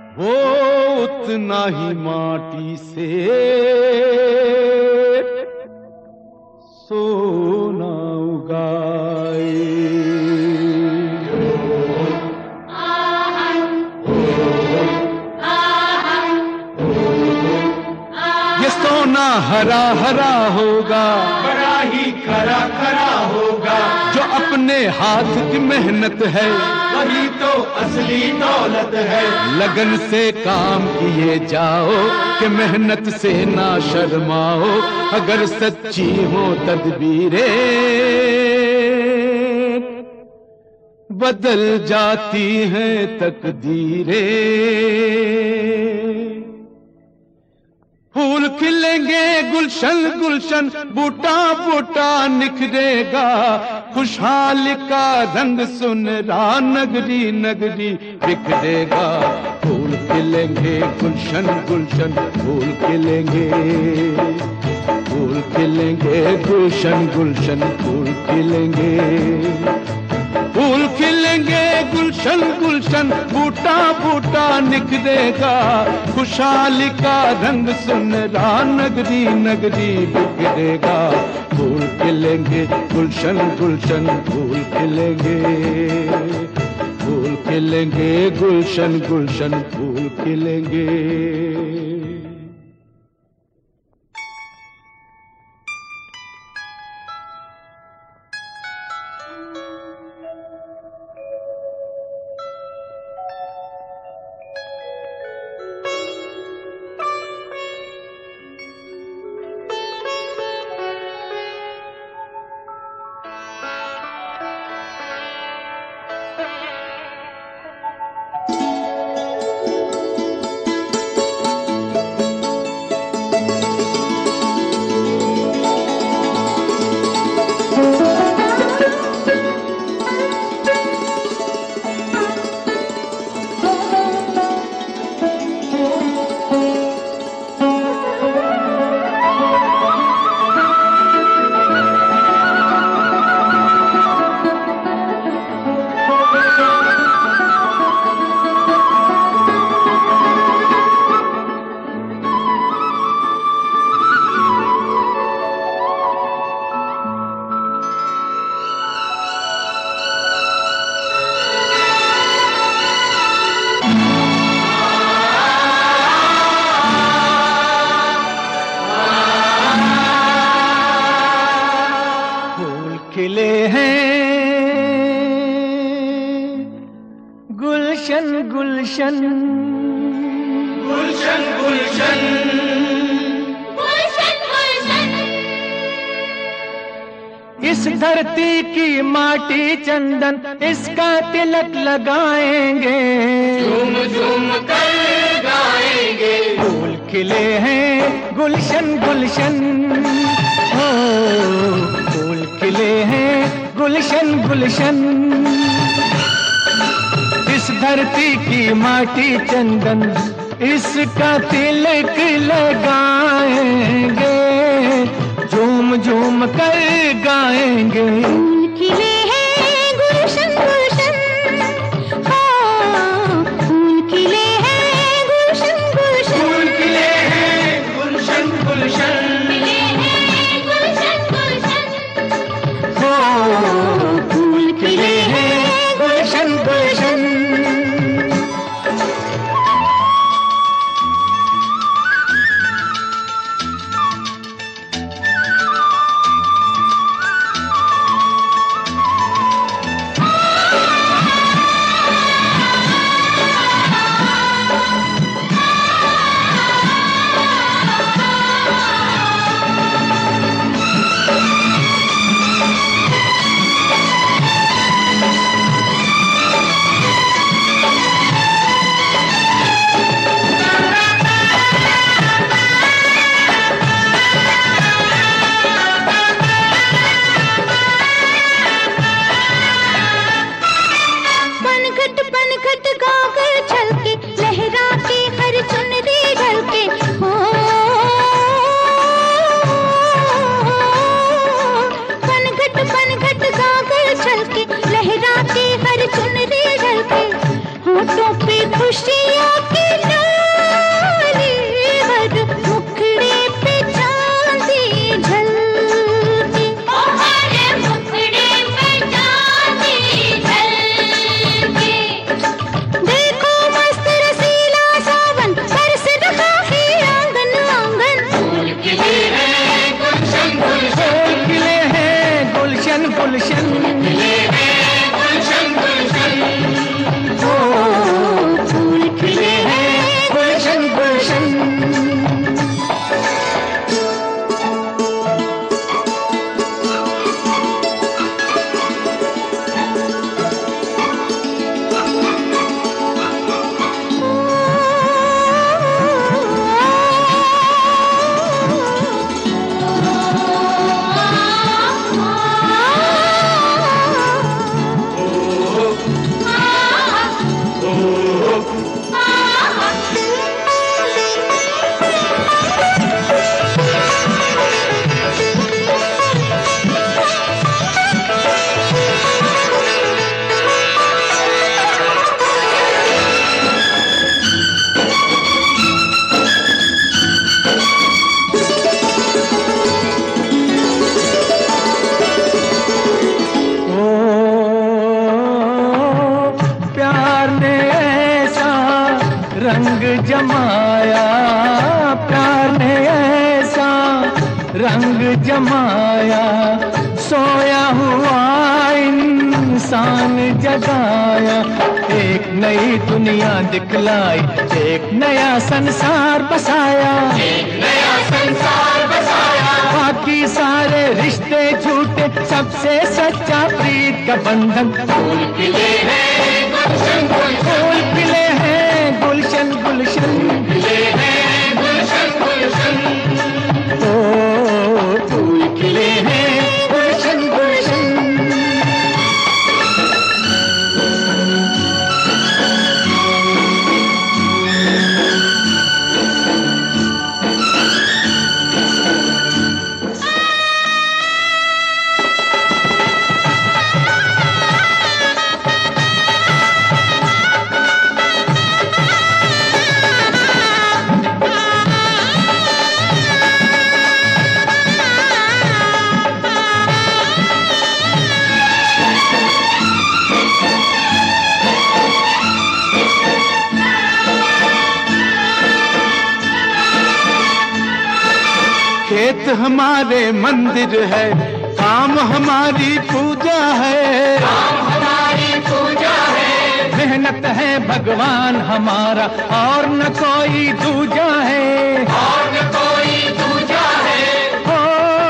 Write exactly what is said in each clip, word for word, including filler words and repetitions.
वो उतना ही माटी से सोना उगाए। ये सोना हरा हरा होगा, बड़ा ही खरा खरा होगा। जो अपने हाथ की मेहनत है वही तो असली दौलत है। लगन से काम किए जाओ कि मेहनत से ना शर्माओ। अगर सच्ची हो तदबीरें बदल जाती हैं तकदीरें। फूल खिलेंगे गुलशन गुलशन, बूटा बूटा निखरेगा। खुशहाली का रंग सुनरा नगरी नगरी बिखरेगा। फूल खिलेंगे गुलशन गुलशन, फूल खिलेंगे फूल खिलेंगे गुलशन गुलशन, फूल खिलेंगे फूल खिलेंगे गुलशन गुलशन, बूटा बूटा निखरेगा। खुशहाली का रंग सुनरा नगरी नगरी बिखरेगा। फूल खिलेंगे गुलशन गुलशन, फूल खिलेंगे फूल खिलेंगे गुलशन गुलशन, फूल खिलेंगे। खिले हैं गुलशन गुलशन गुलशन गुलशन गुलशन गुलशन। इस धरती की माटी चंदन, इसका तिलक लगाएंगे। झूम झूम कर गाएंगे। फूल खिले हैं गुलशन गुलशन, हो फूल खिले हैं गुलशन गुलशन। इस धरती की माटी चंदन, इसका तिलक लगाएंगे। झूम झूम कर गाएंगे। फूल खिले हैं गुलशन गुलशन, हाँ फूल खिले हैं गुलशन गुलशन। फूल खिले हैं गुलशन गुलशन, खिले हैं गुलशन गुलशन, हो फूल खिले हैं गुलशन गुलशन। रंग जमाया, प्यार ने ऐसा रंग जमाया, सोया हुआ इंसान जगाया, एक नई दुनिया दिखलाई, एक नया संसार बसाया, एक नया संसार बसाया। बाकी सारे रिश्ते झूठे, सबसे सच्चा प्रीत का बंधन फूल खिले हैं गुलशन गुलशन, फूल खिले हैं गुलशन गुलशन, खिले हैं गुलशन गुलशन। ओ फूल खिले हैं गुलशन गुलशन। खेत हमारे मंदिर है, काम हमारी पूजा है, काम हमारी पूजा है। मेहनत है भगवान हमारा और न कोई दूजा है, और न कोई दूजा है। हो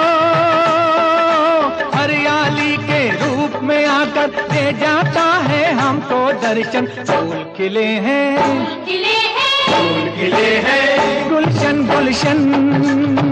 हरियाली के रूप में आकर दे जाता है हमको दर्शन। फूल खिले हैं, खिले हैं फूल खिले हैं गुलशन गुलशन।